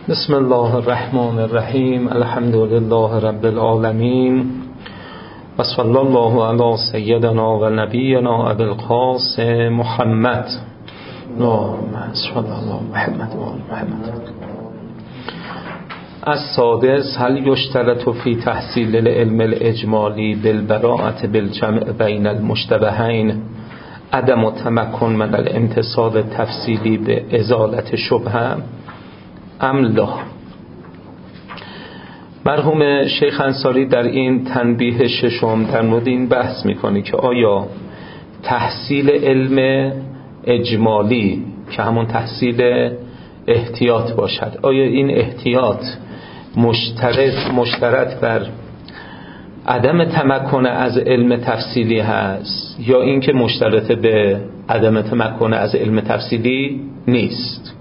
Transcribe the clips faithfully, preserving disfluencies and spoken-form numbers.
بسم الله الرحمن الرحیم. الحمد لله رب العالمین و صلی الله علی سیدنا و نبینا ابی القاسم محمد. اللهم صل علی محمد و آل محمد. السادس، هل یشترط فی تحصیل العلم الاجمالی بالبراءة بالجمع بین المشتبهین عدم تمکن من الامتصال التفصیلی به ازالت شبهه ام لا؟ مرحوم شیخ انصاری در این تنبیه ششم در مورد این بحث میکنه که آیا تحصیل علم اجمالی که همون تحصیل احتیاط باشد، آیا این احتیاط مشترط مشترط بر عدم تمکن از علم تفصیلی هست یا اینکه مشترط به عدم تمکن از علم تفصیلی نیست؟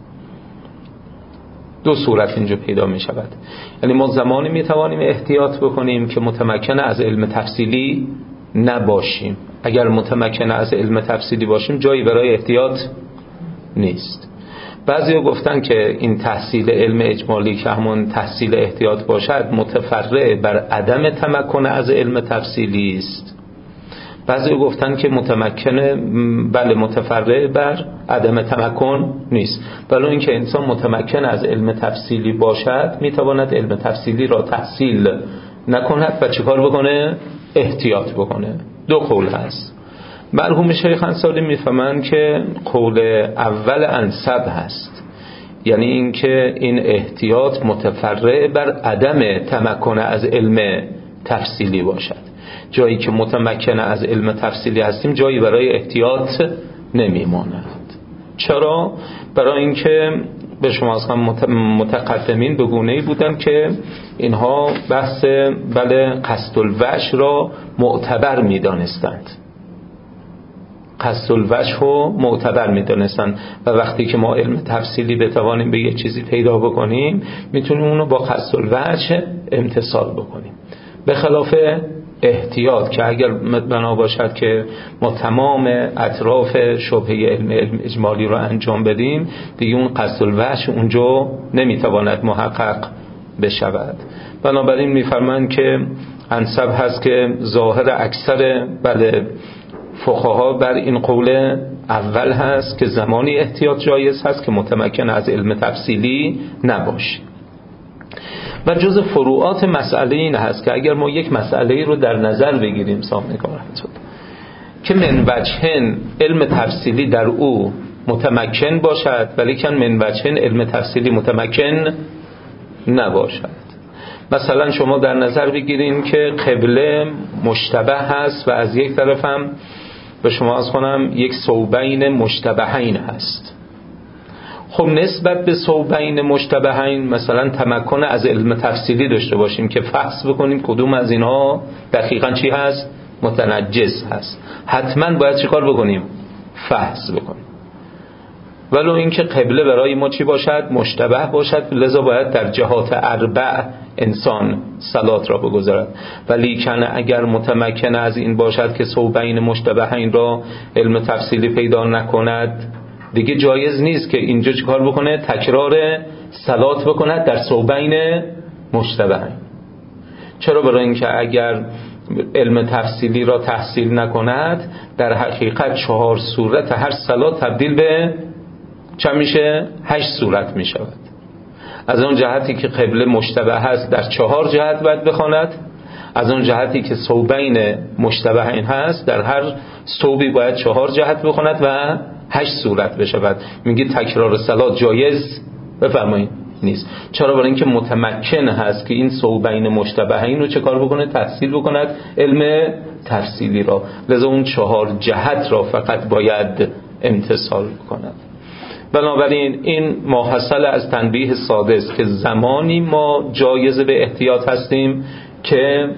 دو صورت اینجا پیدا می شود. یعنی ما زمانی می توانیم احتیاط بکنیم که متمکن از علم تفصیلی نباشیم. اگر متمکن از علم تفصیلی باشیم جایی برای احتیاط نیست. بعضی گفتن که این تحصیل علم اجمالی که همون تحصیل احتیاط باشد متفرع بر عدم تمکن از علم تفصیلی است. بعضی گفتن که متمکن بله متفرع بر عدم تمکن نیست، ولی اینکه انسان متمکن از علم تفصیلی باشد میتواند علم تفصیلی را تحصیل نکند و چیکار بکنه؟ احتیاط بکنه. دو قول هست. مرحوم شیخ انصاری میفهمند که قول اول انسب هست، یعنی اینکه این احتیاط متفرع بر عدم تمکن از علم تفصیلی باشد. جایی که متمکن از علم تفصیلی هستیم جایی برای احتیاط نمیماند. چرا؟ برای اینکه به شما از هم متقدمین به گونه‌ای بودن که اینها بحث بله قصد الوجه را معتبر می‌دانستند. قصد الوجه رو معتبر می‌دانستند و وقتی که ما علم تفصیلی بتوانیم به یه چیزی پیدا بکنیم میتونیم اونو با قصد الوجه امتثال بکنیم، به خلاف احتیاط که اگر بنا باشد که ما تمام اطراف شبهه علم, علم اجمالی رو انجام بدیم دیگه اون قصد الوجه اونجا نمیتواند محقق بشود. بنابراین میفرمایند که انسب هست که ظاهر اکثر بله فقها بر این قول اول هست که زمانی احتیاط جایز هست که متمکن از علم تفصیلی نباشه. و جز فروعات مسئله این هست که اگر ما یک مسئله رو در نظر بگیریم سامعین رحمت الله که من وجهن علم تفصیلی در او متمکن باشد ولی که من وجهن علم تفصیلی متمکن نباشد. مثلا شما در نظر بگیریم که قبله مشتبه هست و از یک طرف هم به شما از خونم یک ثوبین مشتبهین هست. خب نسبت به ثوبین مشتبهین مثلا تمکن از علم تفصیلی داشته باشیم که فحص بکنیم کدوم از اینها دقیقاً چی هست؟ متنجس هست. حتما باید چی کار بکنیم؟ فحص بکنیم. ولو اینکه قبله برای ما چی باشد؟ مشتبه باشد، لذا باید در جهات اربع انسان صلات را بگذارد. ولی کن اگر متمکن از این باشد که ثوبین مشتبهین را علم تفصیلی پیدا نکند دیگه جایز نیست که اینجا چی کار بکنه؟ تکرار صلات بکند در ثوبین مشتبهین. چرا؟ برای اینکه اگر علم تفصیلی را تحصیل نکند در حقیقت چهار صورت هر صلات تبدیل به چند میشه؟ هشت صورت میشود. از اون جهتی که قبله مشتبه هست در چهار جهت باید بخواند، از اون جهتی که ثوبین مشتبهین هست در هر ثوبی باید چهار جهت بخواند و هشت صورت بشود. میگه تکرار صلات جایز بفرمایید نیست. چرا؟ برای اینکه متمکن هست که این ثوبین مشتبهین رو چه کار بکنه؟ تحصیل بکند علم تفصیلی را، لذا اون چهار جهت را فقط باید امتثال کند. بنابراین این ماحصل از تنبیه سادس که زمانی ما جایز به احتیاط هستیم که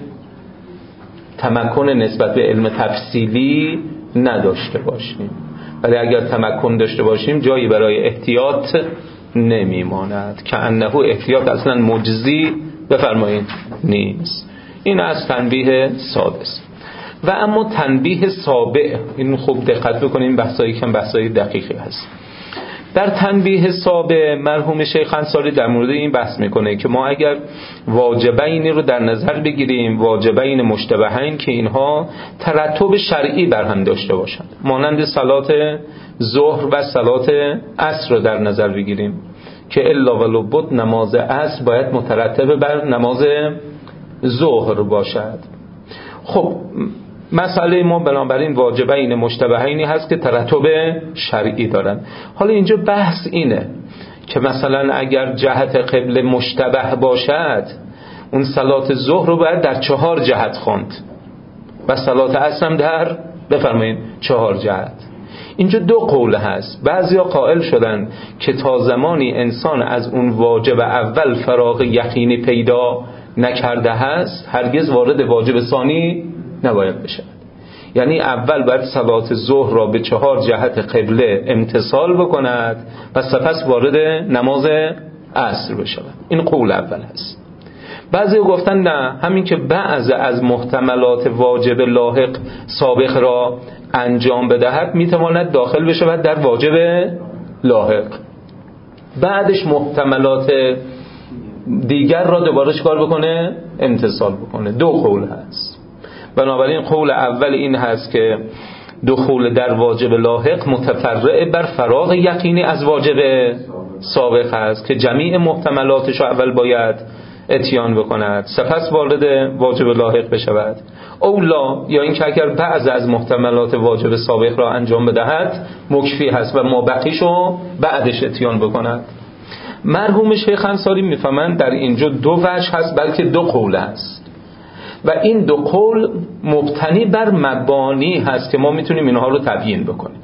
تمکن نسبت به علم تفصیلی نداشته باشیم، ولی اگر تمکن داشته باشیم جایی برای احتیاط نمیماند که انه احتیاط اصلا مجزی بفرمایید نیست. این از تنبیه سادس. و اما تنبیه سابع، این خوب دقت بکنیم، بحثایی کم بحثایی دقیقی هست. در تنبیه سابع مرحوم شیخ انصاری در مورد این بحث میکنه که ما اگر واجبینی رو در نظر بگیریم، واجبین مشتبهین که اینها ترتب شرعی بر هم داشته باشند، مانند صلات ظهر و صلات عصر رو در نظر بگیریم که الا ولو بد نماز عصر باید مترتب بر نماز ظهر باشد. خب مسئله ما بنابراین واجبین مشتبهینی هست که ترتب شرعی دارن. حالا اینجا بحث اینه که مثلا اگر جهت قبله مشتبه باشد اون صلات ظهر رو باید در چهار جهت خوند و صلات عصر هم در بفرمایید چهار جهت. اینجا دو قول هست. بعضیا قائل شدن که تا زمانی انسان از اون واجب اول فراغ یقینی پیدا نکرده هست هرگز وارد واجب ثانی نباید بشه. یعنی اول باید صلات ظهر را به چهار جهت قبله امتثال بکند و سپس وارد نماز عصر بشه. این قول اول هست. بعضی گفتن نه، همین که بعض از محتملات واجب لاحق سابق را انجام بدهد میتواند داخل بشه و در واجب لاحق بعدش محتملات دیگر را دوباره چکار بکنه؟ امتثال بکنه. دو قول هست. بنابراین قول اول این هست که دخول در واجب لاحق متفرع بر فراغ یقینی از واجب سابق است که جمیع محتملاتش را اول باید اتیان بکند سپس وارد واجب لاحق بشود. اولا یا این که اگر بعض از محتملات واجب سابق را انجام بدهد مکفی هست و ما بقیشو بعدش اتیان بکند. مرحوم شیخ انصاری میفهمند در اینجا دو وجه هست بلکه دو قول است و این دو قول مبتنی بر مبانی هست که ما میتونیم اینها رو تبیین بکنیم.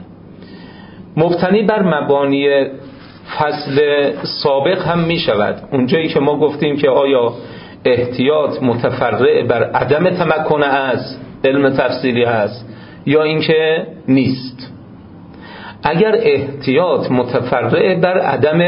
مبتنی بر مبانی فصل سابق هم میشود اونجایی که ما گفتیم که آیا احتیاط متفرع بر عدم تمکن از علم تفصیلی هست یا اینکه نیست. اگر احتیاط متفرع بر عدم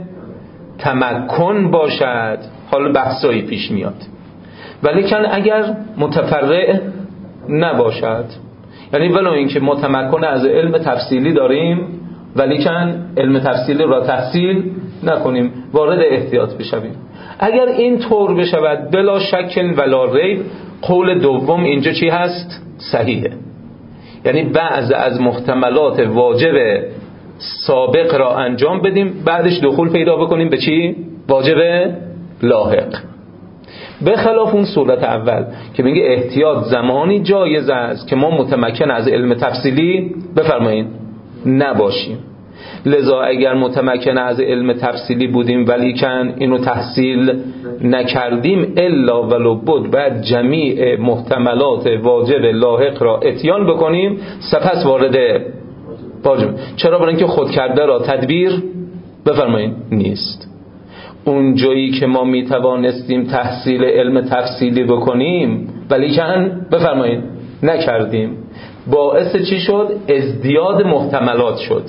تمکن باشد حالا بحثایی پیش میاد، ولیکن اگر متفرع نباشد یعنی ولو اینکه متمکن از علم تفصیلی داریم ولیکن علم تفصیلی را تحصیل نکنیم وارد احتیاط بشویم. اگر این طور بشود بلا شک ولا ریب قول دوم اینجا چی هست؟ صحیحه. یعنی بعض از محتملات واجب سابق را انجام بدیم بعدش دخول پیدا بکنیم به چی؟ واجب لاحق. به خلاف اون صورت اول که میگه احتیاط زمانی جایز است که ما متمکن از علم تفصیلی بفرمایید نباشیم. لذا اگر متمکن از علم تفصیلی بودیم ولیکن اینو تحصیل نکردیم الا ولو بود بعد جمیع محتملات واجب لاحق را اتیان بکنیم سپس وارد واجب. چرا؟ برای اینکه خود کرده را تدبیر بفرمایید نیست. اون جایی که ما می توانستیم تحصیل علم تفصیلی بکنیم ولیکن بفرمایید نکردیم باعث چی شد؟ ازدیاد محتملات شد.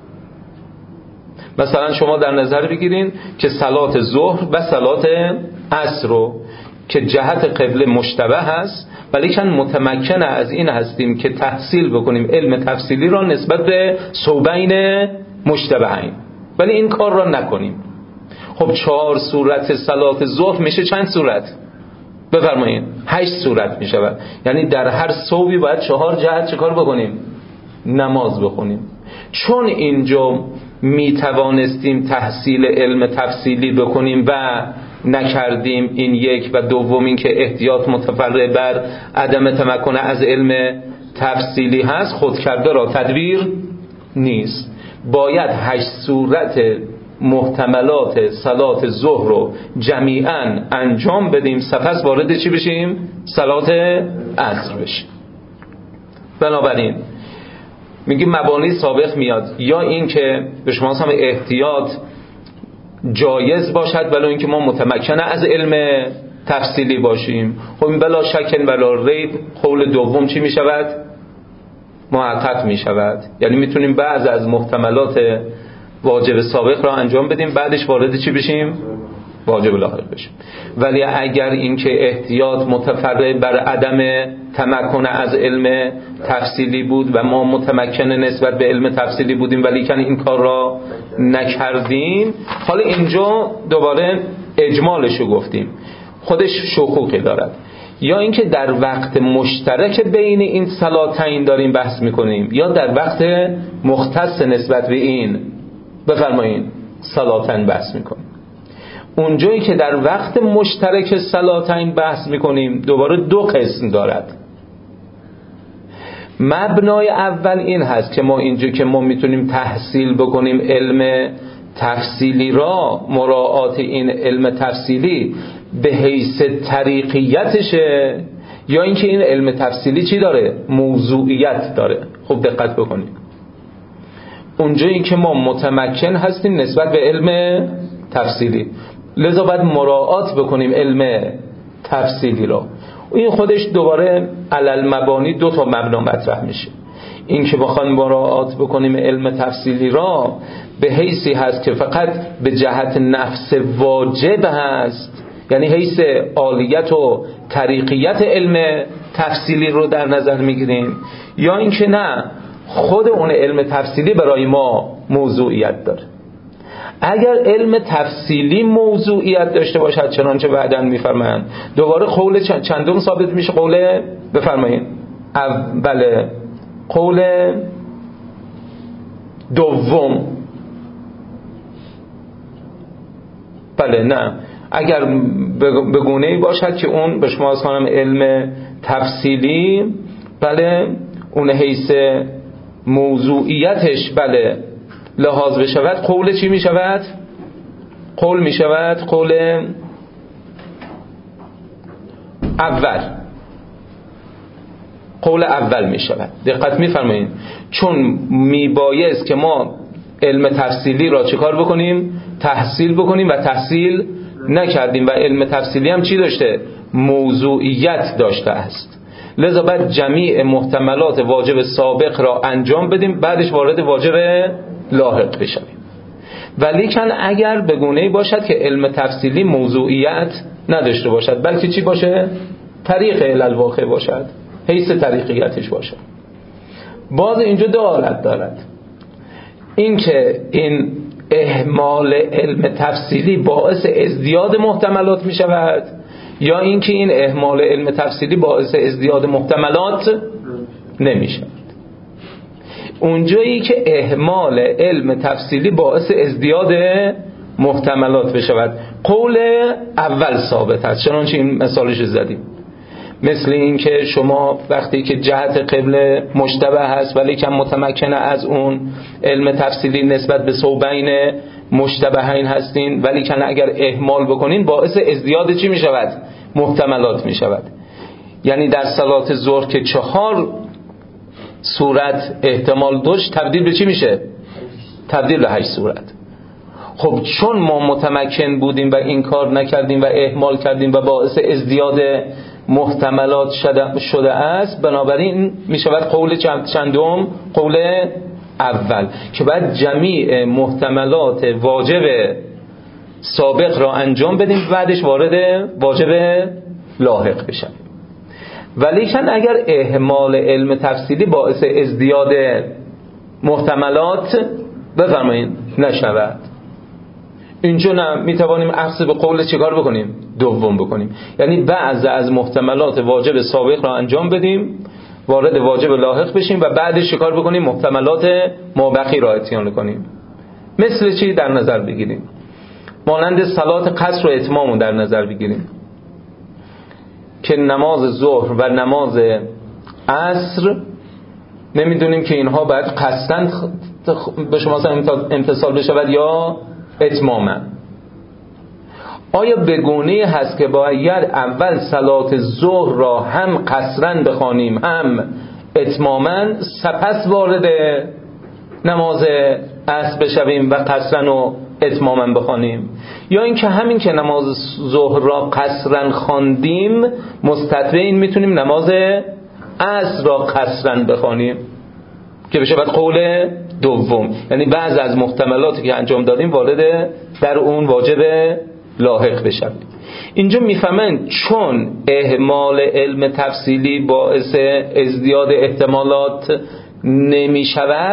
مثلا شما در نظر بگیرین که صلات ظهر و صلات عصر رو که جهت قبله مشتبه هست ولیکن متمکن از این هستیم که تحصیل بکنیم علم تفصیلی را نسبت به صوبین مشتبهین ولی این کار را نکنیم. خب چهار صورت صلات ظهر میشه چند صورت؟ بفرمایید هشت صورت میشه. یعنی در هر صوبی باید چهار جهت چه کار بکنیم؟ نماز بخونیم. چون اینجا میتوانستیم تحصیل علم تفصیلی بکنیم و نکردیم این یک و دوم این که احتیاط متفرع بر عدم تمکن از علم تفصیلی هست خود کرده را تدبیر نیست. باید هشت صورت محتملات صلات ظهر رو جمیعاً انجام بدیم سپس وارد چی بشیم؟ صلات عصر بشیم. بنابراین میگیم مبانی سابق میاد یا این که به شما هم احتیاط جایز باشد ولی این که ما متمکن از علم تفصیلی باشیم. خب این بلا شک ولا ریب قول دوم چی میشود؟ محقق میشود. یعنی میتونیم بعض از محتملات واجب سابق را انجام بدیم بعدش وارد چی بشیم؟ واجب لاحق بشیم. ولی اگر این که احتیاط متفرع بر عدم تمکن از علم تفصیلی بود و ما متمکن نسبت به علم تفصیلی بودیم ولی کن این کار را نکردیم. حالا اینجا دوباره اجمالشو گفتیم، خودش شکوکی دارد. یا اینکه در وقت مشترک بین این صلاتین داریم بحث میکنیم، یا در وقت مختص نسبت به این بفرمایین صلاتین بحث میکنیم. اونجایی که در وقت مشترک صلاتین بحث میکنیم دوباره دو قسم دارد. مبنای اول این هست که ما اینجا که ما میتونیم تحصیل بکنیم علم تفصیلی را، مراعات این علم تفصیلی به حیث طریقیتشه، یا اینکه این علم تفصیلی چی داره؟ موضوعیت داره. خب دقت بکنیم، اونجایی که ما متمکن هستیم نسبت به علم تفصیلی، لذا باید مراعات بکنیم علم تفصیلی را. این خودش دوباره علل مبانی دو تا مبنا مطرح میشه. این که بخوایم مراعات بکنیم علم تفصیلی را به حیثی هست که فقط به جهت نفس واجب هست، یعنی حیث عالیت و طریقیت علم تفصیلی رو در نظر میگیریم، یا اینکه نه خود اون علم تفصیلی برای ما موضوعیت داره. اگر علم تفصیلی موضوعیت داشته باشد چنانچه بعداً میفرمایند، دوباره قول چندم ثابت میشه؟ قول بفرمایید بله قول دوم. بله نه، اگر به گونه‌ای باشد که اون به شما از خانم علم تفصیلی بله اون حیث موضوعیتش بله لحاظ بشود، قول چی می شود؟ قول می شود قول اول، قول اول می شود. دقت می فرمایید، چون می بایست که ما علم تفصیلی را چه کار بکنیم؟ تحصیل بکنیم و تحصیل نکردیم و علم تفصیلی هم چی داشته؟ موضوعیت داشته است. لذا باید جمیع محتملات واجب سابق را انجام بدیم، بعدش وارد واجب لاحق بشویم. ولیکن اگر به گونه‌ای باشد که علم تفصیلی موضوعیت نداشته باشد، بلکه چی باشه؟ طریق الواقع باشد، حیث طریقیتش باشد، باز اینجا دو حالت دارد. این که این اهمال علم تفصیلی باعث ازدیاد محتملات می شود، یا اینکه این اهمال علم تفصیلی باعث ازدیاد محتملات نمی شود. اونجایی که اهمال علم تفصیلی باعث ازدیاد محتملات بشود، قول اول ثابت است، چنانچه این مثالش زدیم. مثل این که شما وقتی که جهت قبله مشتبه هست ولی کم متمکنه از اون علم تفصیلی نسبت به صوبین مشتبهین هستین، ولی کن اگر اهمال بکنین باعث ازدیاد چی می شود؟ محتملات می شود. یعنی در صلات ظهر که چهار صورت احتمال داشت، تبدیل به چی میشه؟ تبدیل به هشت صورت. خب چون ما متمکن بودیم و این کار نکردیم و اهمال کردیم و باعث ازدیاد محتملات شده, شده است، بنابراین می شود قول چندم؟ قول اول، که باید جمیع محتملات واجب سابق را انجام بدیم بعدش وارد واجب لاحق بشیم. ولیکن اگر اهمال علم تفصیلی باعث ازدیاد محتملات بفرمایید نشود، اینجا نه، میتوانیم اخذ به قول چیکار بکنیم؟ دوم بکنیم، یعنی بعض از محتملات واجب سابق را انجام بدیم وارد واجب لاحق بشیم و بعدش چیکار بکنیم؟ محتملات مابقی را اتیان کنیم. مثل چی در نظر بگیریم؟ مانند صلات قصر و اتمام در نظر بگیریم که نماز ظهر و نماز عصر نمیدونیم که اینها باید قصداً به شما امتصال بشود یا اتماما. آیا به گونه‌ای هست که باید اول صلات ظهر را هم قصراً بخوانیم هم اتماما، سپس وارد نماز عصر بشویم و قصراً و اتماما بخوانیم؟ یا اینکه همین که نماز ظهر را قصراً خواندیم مستتبع این میتونیم نماز عصر را قصراً بخوانیم که بشه بعد قول دوم، یعنی بعض از محتملاتی که انجام دادیم وارد در اون واجب لاحق بشن. اینجا میفهمن چون اهمال علم تفصیلی باعث ازدیاد احتمالات نمی شود،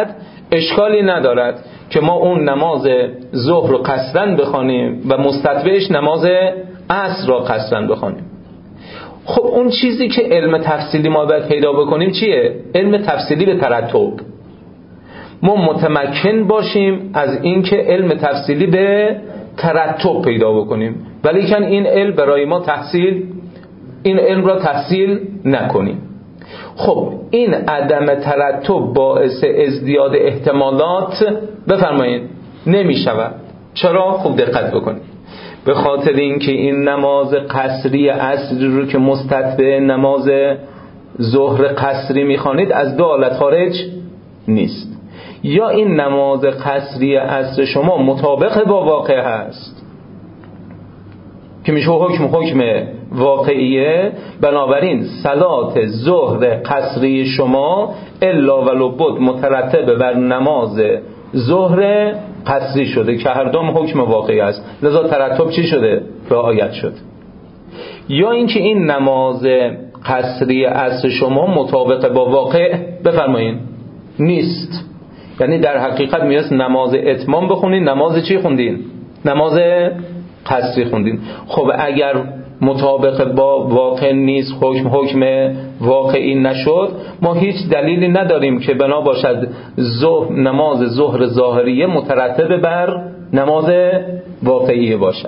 اشکالی ندارد که ما اون نماز ظهر رو قصدن بخوانیم و مستتبعش نماز عصر را قصدن بخوانیم. خب اون چیزی که علم تفصیلی ما باید پیدا بکنیم چیه؟ علم تفصیلی به ترتب. ما متمکن باشیم از اینکه علم تفصیلی به ترتب پیدا بکنیم، ولی کن این علم برای ما تحصیل این علم را تحصیل نکنیم. خب این عدم ترتب باعث ازدیاد احتمالات بفرمایید نمی شود. چرا؟ خوب دقت بکنید. به خاطر اینکه این نماز قصری عصری رو که مستتبع نماز ظهر قصری میخوانید از دو حالت خارج نیست. یا این نماز قصری عصر شما مطابق با واقع هست که میشه حکم حکم واقعیه، بنابراین صلات ظهر قصری شما الا ولو بد مترتب بر نماز ظهر قصری شده که هر دوم حکم واقعی است، لذا ترتب چی شده؟ رعایت شد. یا اینکه این نماز قصری عصر شما مطابق با واقع بفرمایید نیست، یعنی در حقیقت میاد نماز اتمام بخونین، نماز چی خوندین؟ نماز قصری خوندین. خب اگر مطابق با واقع نیست، حکم حکم واقعی نشد، ما هیچ دلیلی نداریم که بنا باشد ظهر نماز ظهر ظاهریه مترتب بر نماز واقعی باشد.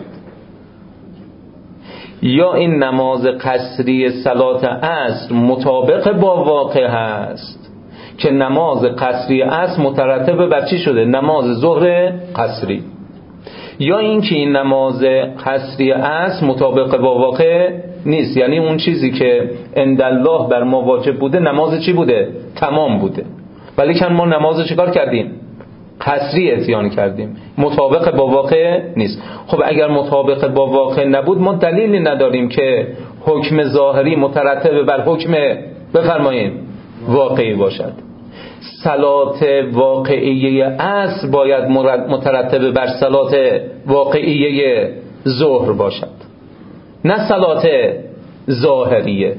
یا این نماز قصری صلات عصر مطابق با واقع هست که نماز قصری عصر مترتب بر چی شده؟ نماز ظهر قصری. یا اینکه این نماز قصری عصر مطابق با واقع نیست، یعنی اون چیزی که عندالله بر ما واجب بوده نماز چی بوده؟ تمام بوده، ولی که ما نماز چیکار کردیم؟ قصری اتیان کردیم، مطابق با واقع نیست. خب اگر مطابق با واقع نبود ما دلیلی نداریم که حکم ظاهری مترتب بر حکم بفرمایید واقعی باشد. صلات واقعیه عصر باید مترتب بر صلات واقعیه ظهر باشد، نه صلات ظاهریه.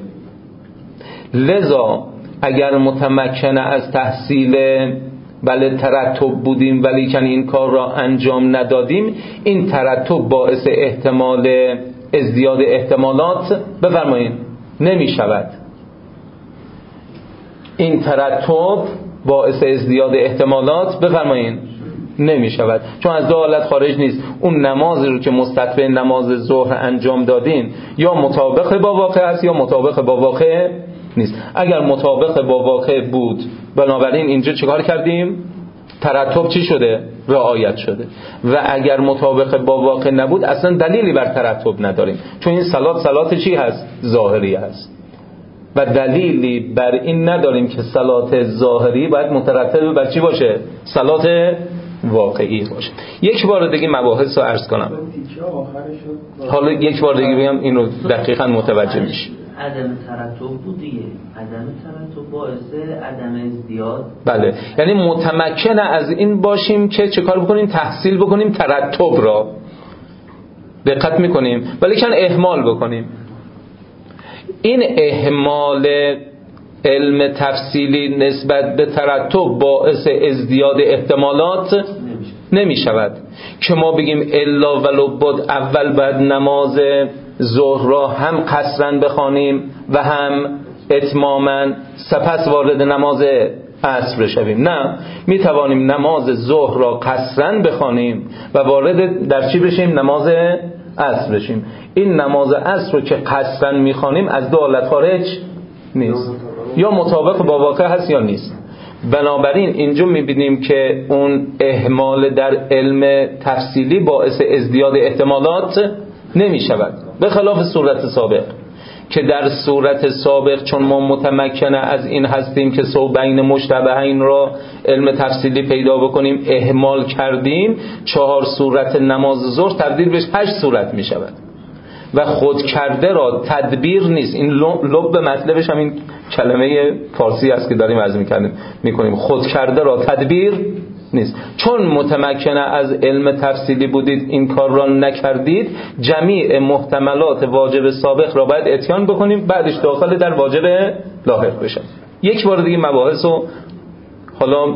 لذا اگر متمکن از تحصیل بله ترتب بودیم ولی کن این کار را انجام ندادیم، این ترتب باعث احتمال ازدیاد احتمالات بفرمایید نمی شود. این ترتب باعث ازدیاد احتمالات بفرمایید نمی شود، چون از دو حالت خارج نیست. اون نمازی رو که مستتبع نماز ظهر انجام دادین یا مطابق با واقع است یا مطابق با واقع نیست. اگر مطابق با واقع بود بنابراین اینجا چیکار کردیم؟ ترتب چی شده؟ رعایت شده. و اگر مطابق با واقع نبود اصلا دلیلی بر ترتب نداریم، چون این صلات صلات چی هست؟ ظاهری هست و دلیلی بر این نداریم که صلات ظاهری باید مترتب بر چی باشه؟ صلات واقعی باشه. یک بار دیگه مباحث رو عرض کنم، حالا یک بار دیگه بگم اینو دقیقاً متوجه میشی. عدم ترتب بود دیگه، عدم ترتب باعث عدم ازدیاد. بله، یعنی متمکن از این باشیم که چه کار بکنیم؟ تحصیل بکنیم ترتب را، دقت میکنیم، ولی کن اهمال بکنیم. این اهمال علم تفصیلی نسبت به ترتب باعث ازدیاد احتمالات نمی شود که ما بگیم الا ولو بد اول باید نماز ظهر را هم قصرن بخوانیم و هم اتماما، سپس وارد نماز عصر بشویم. نه، می توانیم نماز ظهر را قصرن بخوانیم و وارد در چی بشیم؟ نماز عصر بشیم. این نماز عصر رو که قصرن میخوانیم از دو حالت خارج نیست، یا مطابق با واقع هست یا نیست. بنابراین اینجا میبینیم که اون اهمال در علم تفصیلی باعث ازدیاد احتمالات نمی شود، به خلاف صورت سابق که در صورت سابق چون ما متمکن از این هستیم که صوبین مشتبهین را علم تفصیلی پیدا بکنیم اهمال کردیم، چهار صورت نماز ظهر تبدیل بهش هشت صورت می شود و خود کرده را تدبیر نیست. این لب مطلبش هم این کلمه فارسی است که داریم عرض می‌کنیم می‌کنیم خود کرده را تدبیر نیست. چون متمکن از علم تفصیلی بودید این کار را نکردید، جمیع محتملات واجب سابق را باید اتیان بکنیم، بعدش داخل در واجب لاحق بشه. یک بار دیگه مباحث رو حالا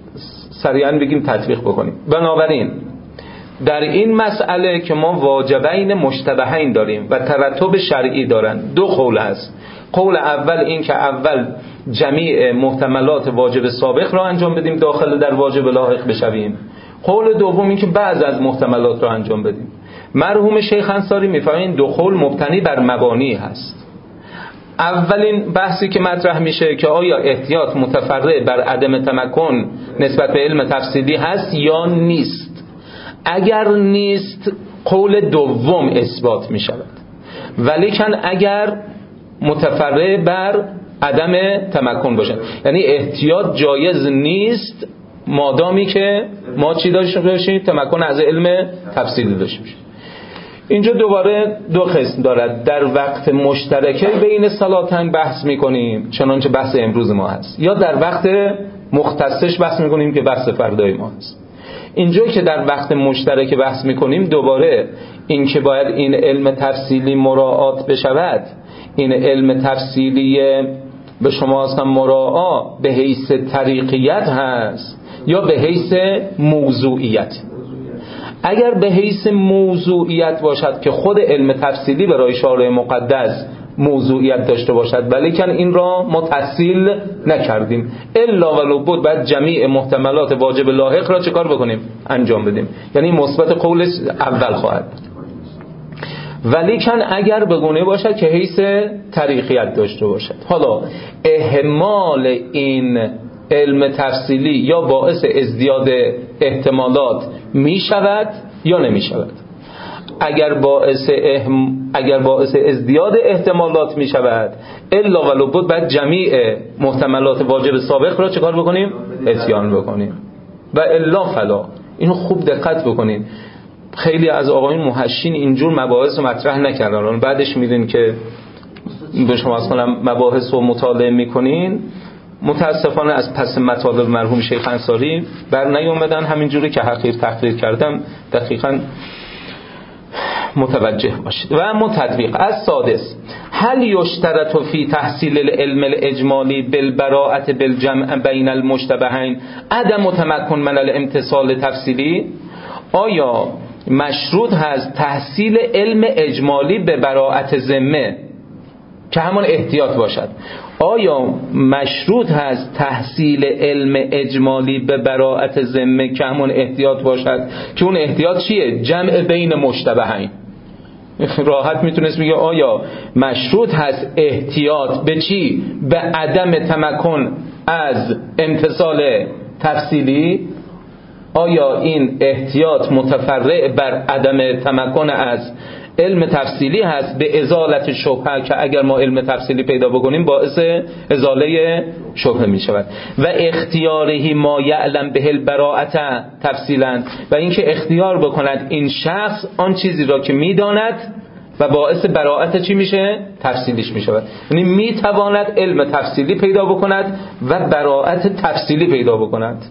سریعا بگیم تطبیق بکنیم. بنابراین در این مسئله که ما واجبین مشتبهین داریم و ترتب شرعی دارن، دو قول هست. قول اول این که اول جمیع محتملات واجب سابق را انجام بدیم داخل در واجب لاحق بشویم. قول دوم این که بعض از محتملات را انجام بدیم. مرحوم شیخ انصاری میفرمایند دو قول مبتنی بر مبانی هست. اولین بحثی که مطرح میشه که آیا احتیاط متفرع بر عدم تمکن نسبت به علم تفصیلی هست یا نیست. اگر نیست قول دوم اثبات میشود، ولیکن اگر متفرع بر عدم تمکن باشد، یعنی احتیاط جایز نیست مادامی که ما چی داشته باشیم؟ تمکن از علم تفصیلی داشته باشیم. اینجا دوباره دو قسم دارد. در وقت مشترکه بین صلاتین بحث میکنیم چنانچه بحث امروز ما هست، یا در وقت مختصش بحث میکنیم که بحث فردای ما هست. اینجا که در وقت مشترک بحث میکنیم دوباره این که باید این علم تفصیلی مراعات بشود، این علم تفصیلی به شما اصلا مراعات به حیث طریقیت هست یا به حیث موضوعیت. اگر به حیث موضوعیت باشد که خود علم تفصیلی برای شارع مقدس موضوعیت داشته باشد، ولیکن این را ما تحصیل نکردیم، الا ولو بود باید جمیع محتملات واجب لاحق را چه کار بکنیم؟ انجام بدیم. یعنی مثبت قول اول خواهد. ولیکن اگر بگونه باشد که حیث طریقیت داشته باشد. حالا اهمال این علم تفصیلی یا باعث ازدیاد احتمالات می شود یا نمی شود. اگر باعث اهم... اگر باعث ازدیاد احتمالات می شود الا ولو بود باید جمیع محتملات واجب سابق را چه کار بکنیم؟ اتیان بکنیم. و الا فلا. اینو خوب دقت بکنید. خیلی از آقایون محشین اینجور مباحث رو مطرح نکردن، بعدش میدین که به شما اصلا مباحث رو مطالعه میکنین، متاسفانه از پس مطالب مرحوم شیخ انصاری بر نیومدن. همینجوری که حقیر تحقیر کردم دقیقاً متوجه باشید. و اما تطبیق از سادس، هل یشترط فی تحصیل العلم الاجمالی بالبراءة بالجمع بین المشتبهین عدم تمکن من الامتصال تفصیلی؟ آیا مشروط هست تحصیل علم اجمالی به براءت ذمه که همون احتیاط باشد؟ آیا مشروط هست تحصیل علم اجمالی به براءت ذمه که همون احتیاط باشد که اون احتیاط چیه؟ جمع بین مشتبهین. راحت میتونست میگه آیا مشروط هست احتیاط به چی؟ به عدم تمکن از امتصال تفصیلی؟ آیا این احتیاط متفرع بر عدم تمکن از علم تفصیلی هست به ازالت شبهه که اگر ما علم تفصیلی پیدا بکنیم باعث ازاله شبهه می شود. و اختیارهی ما یعلم به البراءة تفصیلا، و اینکه اختیار بکند این شخص آن چیزی را که می داند و باعث براءت چی میشه؟ تفصیلیش می شود. یعنی می تواند علم تفصیلی پیدا بکند و براءت تفصیلی پیدا بکند.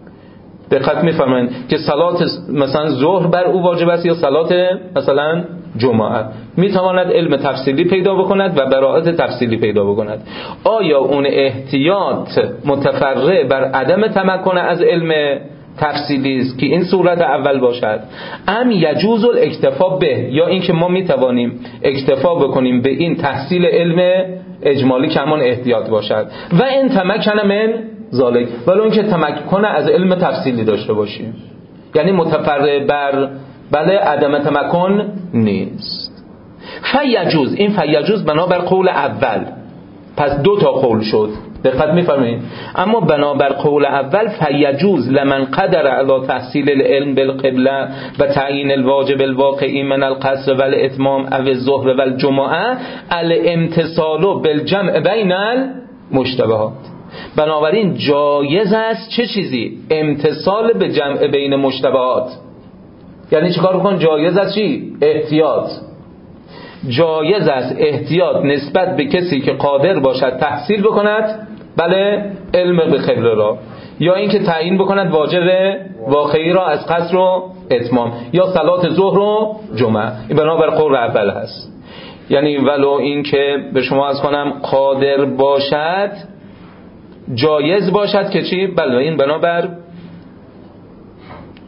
دقت می‌فرمایید که صلات مثلا ظهر بر او واجب است یا صلات مثلا جمعه، میتواند علم تفصیلی پیدا بکند و براءت تفصیلی پیدا بکند. آیا اون احتیاط متفرع بر عدم تمکن از علم تفصیلی است که این صورت اول باشد، ام یجوز الاکتفا به، یا اینکه ما میتوانیم اکتفا بکنیم به این تحصیل علم اجمالی که همان احتیاط باشد و ان تمکن من ذالک، ولی اون که تمکن از علم تفصیلی داشته باشیم، یعنی متفرع بر بله عدم تمکن نیست. فیجوز، این فیجوز بنابر قول اول، پس دو تا قول شد، دقت می‌فرمایید. اما بنابر قول اول فیجوز لمن قدر علی تحصیل العلم بالقبله و تعیین الواجب الواقعی من القصر والاتمام او الظهر والجمعه الامتصال بالجمع بین المشتبهات. بنابراین جایز است چه چیزی؟ امتصال به جمع بین مشتبهات. یعنی چیکار کن؟ جایز است چی؟ احتیاط. جایز است احتیاط نسبت به کسی که قادر باشد تحصیل بکند بله علم به قبله را، یا اینکه تعیین بکند واجب واقعی را از قصر و اتمام، یا صلات ظهر و جمعه. این بنابر قول اول هست. یعنی ولو اینکه به شما از کنم قادر باشد جایز باشد که چی؟ بله این بنابر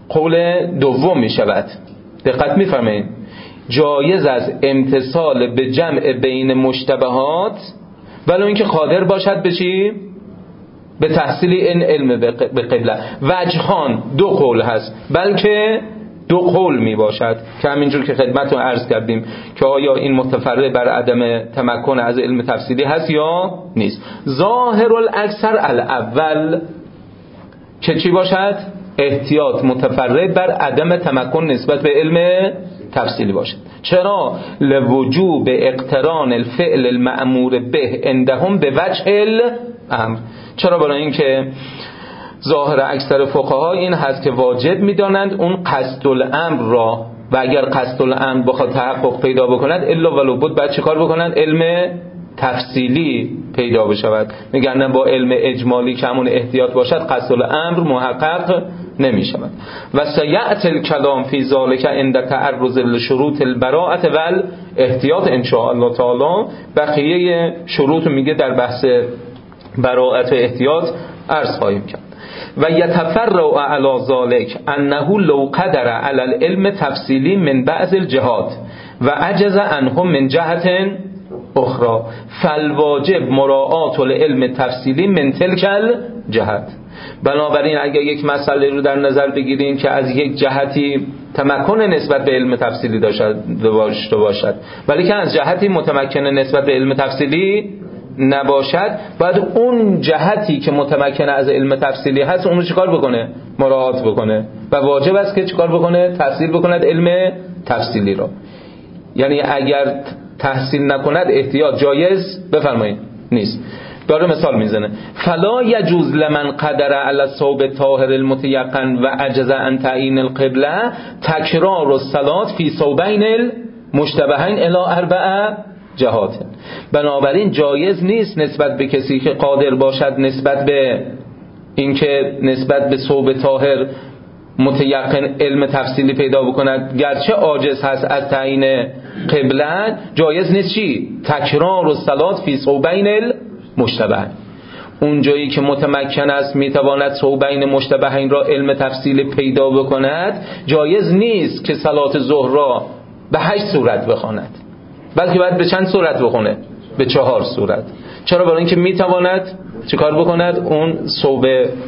قول دوم می شود. دقت می فرمایید، جایز از امتصال به جمع بین مشتبهات ولو اینکه قادر باشد به چی؟ به تحصیل این علم به قبله. وجهان دو قول هست، بلکه دو قول می باشد که همینجور که خدمتتون عرض کردیم که آیا این متفرع بر عدم تمکن از علم تفصیلی هست یا نیست. ظاهر الاکثر الاول که چی باشد؟ احتیاط متفرع بر عدم تمکن نسبت به علم تفصیلی باشد. چرا؟ لوجوب اقتران الفعل المأمور به عندهم به وجه الامر. چرا؟ برای اینکه ظاهر اکثر فقها این هست که واجب می‌دانند اون قصد الامر را، و اگر قصد الامر بخواد تحقق پیدا بکند الا ولو بود باید چه کار بکنند؟ علم تفصیلی پیدا بشود. میگن با علم اجمالی که همون احتیاط باشد قصد الامر محقق نمی شود. و سیأتی الکلام فی ذلک عند تعرض لشروط البراءة والاحتیاط ان شاء الله تعالی. بقیه شروط میگه در بحث براءت و احتیاط عرض خواهیم کرد. و یتفرع علی ذلک انه لو قدر علی العلم تفصیلی من بعض الجهات و عجز عنه من جهت اخرى فالواجب مراعات العلم تفصیلی من تلک الجهت. بنابراین اگر یک مسئله رو در نظر بگیریم که از یک جهتی تمکن نسبت به علم تفصیلی داشته باشد ولی که از جهتی متمکن نسبت به علم تفصیلی نباشد، باید اون جهتی که متمکن از علم تفصیلی هست اون رو چیکار بکنه؟ مراعات بکنه. و واجب است که چیکار بکنه؟ تحصیل بکند علم تفصیلی را. یعنی اگر تحصیل نکند احتیاط جایز بفرمایید نیست. داره مثال میزنه: فلا یجوز لمن قدر علی الصوب طاهر المتیقن و عجز عن تعیین القبله تکرار الصلاه فی صوبین المشتبهین الی اربع جهات. بنابراین جایز نیست نسبت به کسی که قادر باشد نسبت به اینکه نسبت به صوب طاهر متیقن علم تفصیلی پیدا بکند، گرچه عاجز هست از تعیین قبله، جایز نیست چی؟ تکرار الصلاه فی صوبین المشتبه. اون جایی که متمکن است میتواند صوبین مشتبهین را علم تفصیلی پیدا بکند، جایز نیست که صلات ظهر را به هشت صورت بخواند، بلکه باید به چند صورت بخونه؟ به چهار صورت. چرا؟ برای اینکه میتواند چیکار بکند؟ اون صوب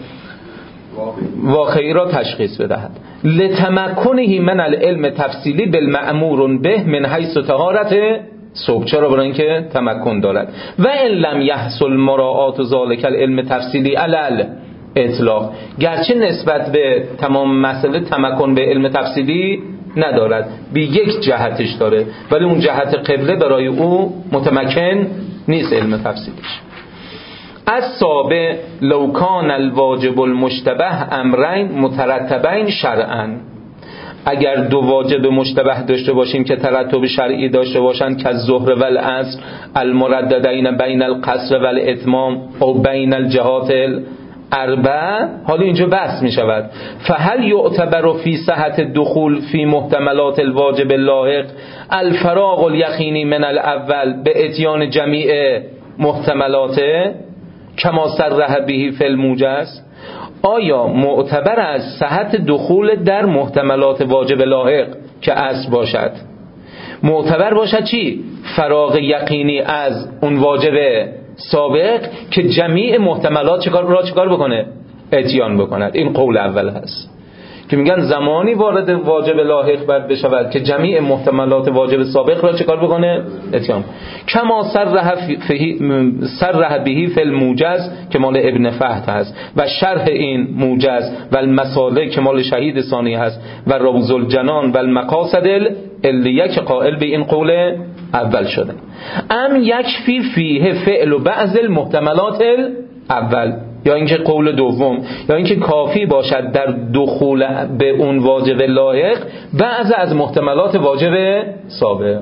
واقعی را تشخیص بدهد. لتمکنه من العلم تفصیلی بالمأمور به من حیث طهارت صوب. چرا؟ برای اینکه تمکن دارد. و ان لم یحصل مراعات ذلک العلم تفصیلی علل اطلاق، گرچه نسبت به تمام مسئله تمکن به علم تفصیلی ندارد، به یک جهتش داره، ولی اون جهت قبله برای او متمکن نیست علم تفصیلیش. از سابع لو کان الواجب المشتبه امرین مترتبین شرعا، اگر دو واجب مشتبه داشته باشیم که ترتب شرعی داشته باشند که الظهر و العصر المرددین بین القصر و الاتمام او بین الجهات الاربع، حالا اینجا بحث می شود فهل یعتبر فی صحت دخول فی محتملات الواجب اللاحق الفراغ الیقینی من الاول به اتیان جمیع محتملاته کما صرح به فی الموجز؟ آیا معتبر از صحت دخول در محتملات واجب لاحق که اصل باشد، معتبر باشد چی؟ فراغ یقینی از اون واجب سابق که جمیع محتملات چکار را چکار بکنه؟ اتیان بکند. این قول اول هست که میگن زمانی وارد واجب لاحق باید بشود که جمیع محتملات واجب سابق را چکار بکنه؟ اتیان. کما صرح صرح به فی الموجز که مال ابن فهد هست و شرح این موجز و المسالک که مال شهید ثانی هست و روض الجنان و المقاصد الیه که قائل به این قول اول شده. ام یکفی فیه فعل و بعض المحتملات اول، یا اینکه قول دوم، یا اینکه کافی باشد در دخول به اون واجب لاحق بعض از محتملات واجب سابق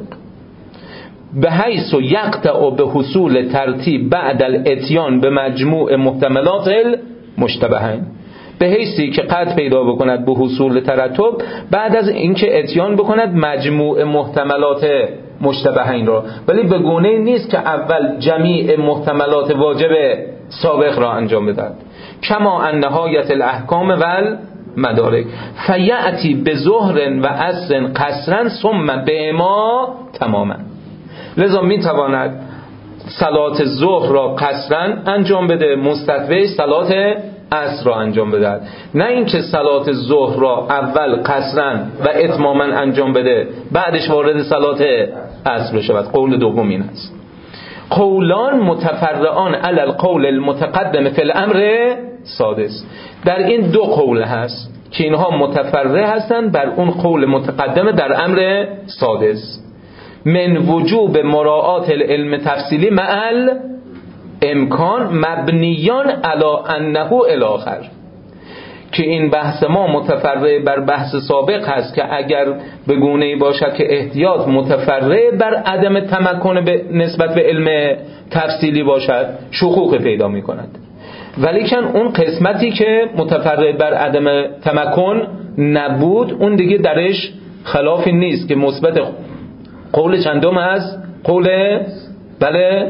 به حیث یقطع به حصول ترتیب بعد الاتیان به مجموع محتملات المشتبهین، به حیثی که قد پیدا بکند به حصول ترتب بعد از اینکه اتیان بکند مجموع محتملات مشتبهین را، ولی به گونه نیست که اول جمیع محتملات واجب سابق را انجام بدهد. کما ان نهایت الاحکام و مدارک. فیأتی به ظهر و عصر قصرا ثم به ما تماما. لذا میتواند صلات ظهر را قصرا انجام بده، مستتبع صلات عصر را انجام بده، نه اینکه صلات ظهر را اول قصرا و اتماما انجام بده بعدش وارد صلات عصر بشود. قول دوم این است. قولان متفرعان علی القول المتقدم فی الامر سادس. در این دو قول هست که اینها متفرع هستند بر اون قول متقدم در امر سادس. من وجوب مراعات العلم تفصیلی معل امکان مبنیان علی انه الاخر، که این بحث ما متفرع بر بحث سابق هست که اگر به گونه‌ای باشد که احتیاط متفرع بر عدم تمکن به نسبت به علم تفصیلی باشد شقوق پیدا می کند. ولیکن اون قسمتی که متفرع بر عدم تمکن نبود اون دیگه درش خلافی نیست که مثبت قول چندم هست؟ قول بله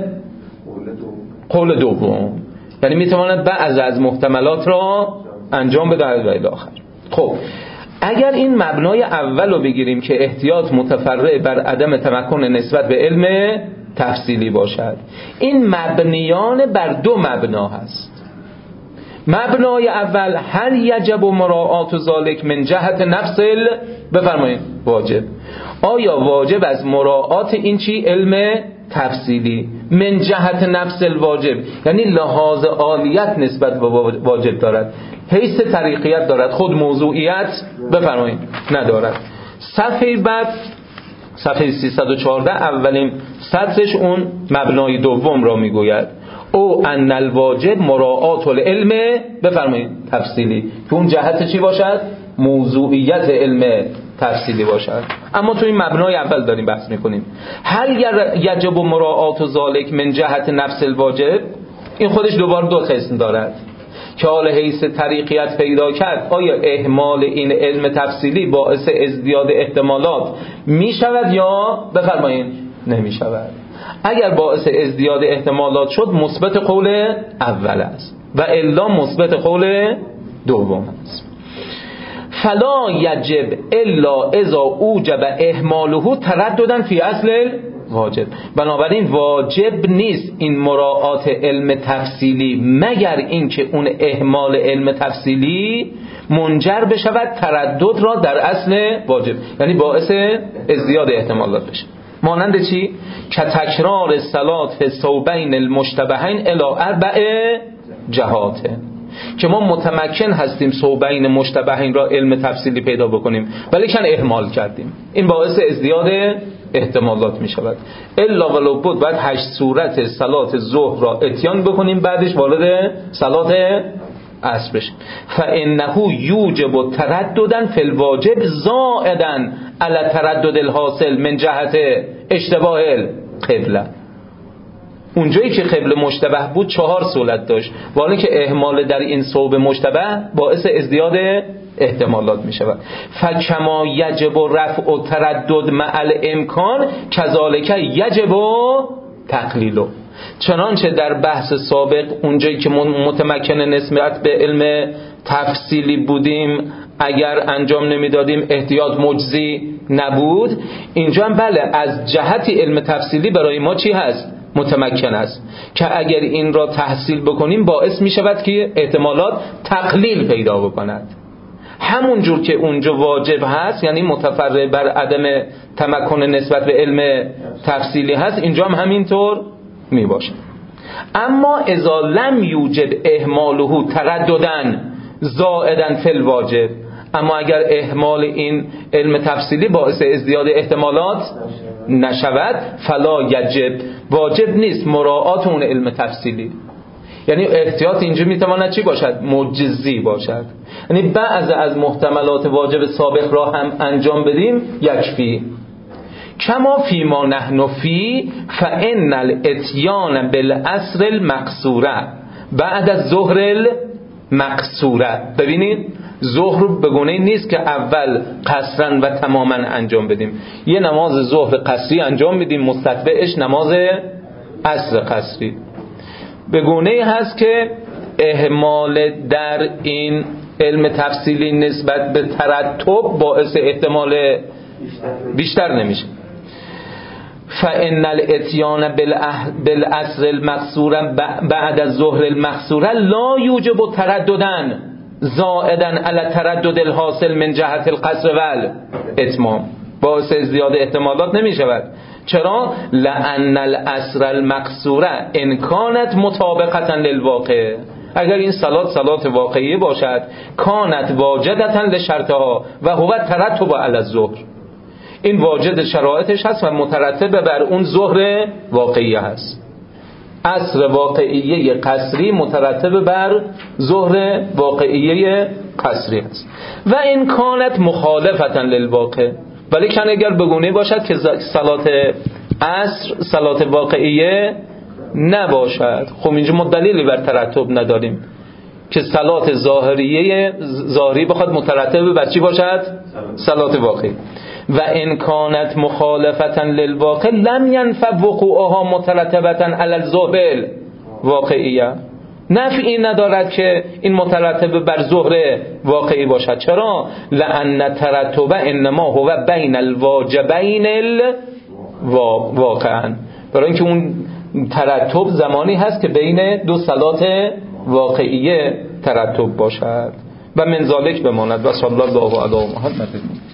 قول دوم، یعنی میتواند بعض از محتملات را انجام بده الی آخر. خب اگر این مبنای اول رو بگیریم که احتیاط متفرع بر عدم تمکن نسبت به علم تفصیلی باشد، این مبنیان بر دو مبنا هست. مبنای اول هل یجب مراعات ذالک من جهت نفس ال بفرمایید واجب، آیا واجب از مراعات این چی علم تفصیلی من جهت نفس الواجب، یعنی لحاظ عالیت نسبت به واجب دارد، حیث طریقیت دارد، خود موضوعیت بفرمایید ندارد. صفحه بعد صفحه سیصد و چهارده اولین سطرش اون مبنای دوم را میگوید، او ان الواجب مراعات العلم بفرمایید تفصیلی، که اون جهت چی باشد؟ موضوعیت علم تفصیلی باشد. اما تو این مبنای اول داریم بحث میکنیم. هل یجب مراعات ذالک من جهت نفس الواجب، این خودش دوباره دو قسم دارد که حال حیث طریقیت پیدا کرد، آیا اهمال این علم تفصیلی باعث ازدیاد احتمالات می شود یا بفرمایید نمی شود؟ اگر باعث ازدیاد احتمالات شد مثبت قول اول است و الا مثبت قول دوم است. فلا یجب الا اذا اوجب اهماله ترددن فی اصل واجب. بنابراین واجب نیست این مراعات علم تفصیلی مگر اینکه اون اهمال علم تفصیلی منجر بشود تردد را در اصل واجب، یعنی باعث ازدیاد احتمالات بشه. مانند چی؟ که تکرار صلات فی ثوبین المشتبهین الی اربع جهات، که ما متمکن هستیم ثوبین مشتبهین را علم تفصیلی پیدا بکنیم ولی کن اهمال کردیم، این باعث ازدیاد احتمالات می شود. الا ولو بود باید هشت صورت صلات ظهر را اتیان بکنیم بعدش وارد صلات عصر بشیم. فانه یوجب ترددا فی الواجب زائدا علی تردد الحاصل من جهت اشتباه القبله. اونجایی که قبل مشتبه بود چهار صورت داشت، ولی که اهمال در این ثوب مشتبه باعث ازدیاد احتمالات می شود. فکما یجب رفع و تردد مع الامکان کذالک یجب تقلیل. چنانچه در بحث سابق اونجایی که متمکن نسبت به علم تفصیلی بودیم اگر انجام نمیدادیم احتیاط مجزی نبود، اینجا هم بله از جهتی علم تفصیلی برای ما چی هست؟ متمکن است که اگر این را تحصیل بکنیم باعث می شود که احتمالات تقلیل پیدا بکند. همون جور که اونجا واجب هست یعنی متفرع بر عدم تمکن نسبت به علم تفصیلی هست، اینجا هم همینطور می باشه. اما اذا لم یوجد اهماله ترددن زائدن فی الواجب، اما اگر اهمال این علم تفصیلی باعث ازدیاد احتمالات نشود فلا یجب، واجب نیست مراعات اون علم تفصیلی، یعنی احتیاط اینجا میتواند چی باشد؟ مجزی باشد، یعنی بعض از محتملات واجب سابق را هم انجام بدیم یکفی. کما فی ما نحن فی فان الاتیان بالعصر المقصوره بعد از ظهر المقصوره. ببینید ظهر به گونه نیست که اول قصرا و تماما انجام بدیم، یه نماز ظهر قصری انجام بدیم مستتبعش نماز عصر قصری. به گونه هست که اهمال در این علم تفصیلی نسبت به ترتب باعث احتمال بیشتر نمیشه. فإن الاتیان بالعصر المقصور بعد الظهر المقصور لا یوجب ترددا زائدا على تردد الحاصل من جهت القصر والاتمام، باعث زیاده احتمالات نمیشود. چرا؟ لأن العصر المقصور ان كانت مطابقتا للواقع، اگر این صلات صلات واقعی باشد، کانت واجدتا لشرطها و هو ترتب علی الظهر، این واجد شرایطش هست و مترتب بر اون ظهر واقعی هست. عصر واقعیه قصری مترتب بر ظهر واقعیه قصری هست. و این کانت مخالفتا للواقع، ولی کن اگر بگونه باشد که صلات عصر صلات واقعیه نباشد، خب اینجا ما دلیلی بر ترتب نداریم که صلات ظاهریه ظاهری بخواد مترتب بر چی باشد؟ صلات واقعی. و ان کانت مخالفتا للواقع لم ينفع وقوعها مترتبتا علی الظهر واقعیه، نفعی ندارد که این مترتب بر ظهر واقعی باشد. چرا؟ لأن ترتب انما هو بین الواجبین الواقعا، برای اینکه اون ترتب زمانی هست که بین دو صلات واقعیه ترتب باشد. و من ذالک بماند. و صلی الله علی محمد.